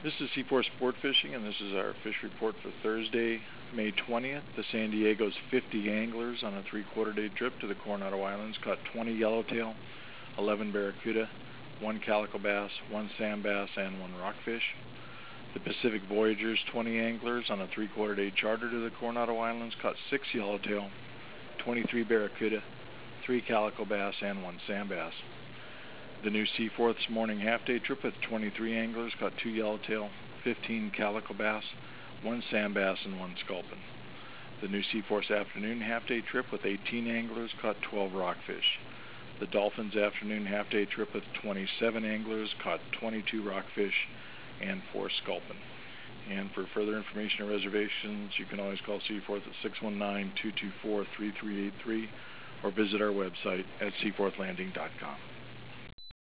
This is Seaforth Sport Fishing, and this is our fish report for Thursday, May 20th. The San Diego's 50 anglers on a three-quarter-day trip to the Coronado Islands caught 20 yellowtail, 11 barracuda, 1 calico bass, 1 sand bass, and 1 rockfish. The Pacific Voyagers 20 anglers on a three-quarter-day charter to the Coronado Islands caught 6 yellowtail, 23 barracuda, 3 calico bass, and 1 sand bass. The New Seaforth's morning half-day trip with 23 anglers caught 2 yellowtail, 15 calico bass, 1 sand bass, and 1 sculpin. The New Seaforth's afternoon half-day trip with 18 anglers caught 12 rockfish. The Dolphin's afternoon half-day trip with 27 anglers caught 22 rockfish and 4 sculpin. And for further information or reservations, you can always call Seaforth at 619-224-3383 or visit our website at seaforthlanding.com.